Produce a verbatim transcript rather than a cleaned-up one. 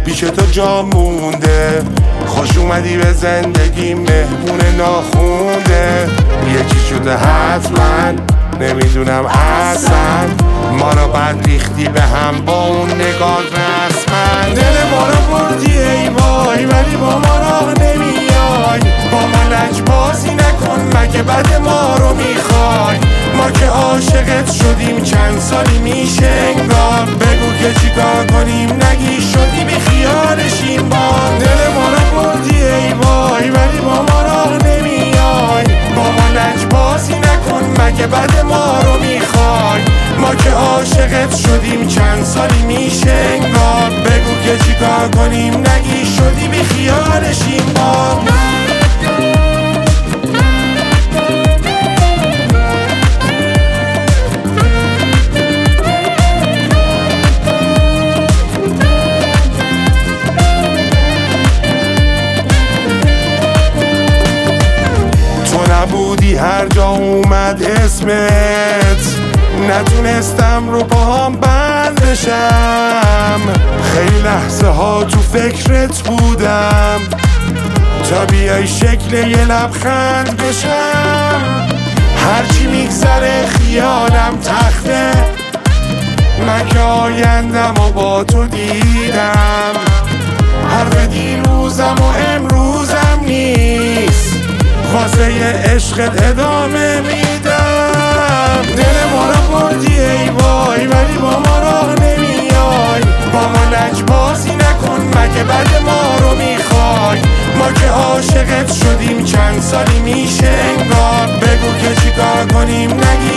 پیش تو جا مونده. خوش اومدی به زندگی مهمون ناخونده. یکی شده حتما نمیدونم اصلا، ما رو بد ریختی به هم با اون نگاه رسما. دل ما رو بردی ای وای ولی با ما راه نمیای. با ما لجبازی نکن مگه بد ما رو میخوای. ما که عاشقت شدیم چند سالی میشه انگار. بگو که چیکار کنیم نگی شدی بی خیالشیم با. دل ما رو بردی ای وای ولی با ما راه نمیای. با ما لجبازی نکن مگه بد ما رو میخوای. ما که عاشقت شدیم چند سالی میشه انگار. بگو که چیکار کنیم نگی شدی بی خیالشیم با. نبودی هر جا اومد اسمت، نتونستم رو پاهام بند بشم. خیلی لحظه ها تو فکرت بودم تا بیای شکل یه لبخند بشم. هرچی میگذره خیالم تخته، من که آیندم و با تو دیدم. حرف دیروزم و امروزم نیست، واسه یه عشقت ادامه میدم. دل ما رو بردی ای وای ولی با ما راه نمیای. با ما لجبازی نکن مگه بد ما رو میخوای. ما که عاشقت شدیم چند سالی میشه انگار. بگو که چیکار کنیم نگی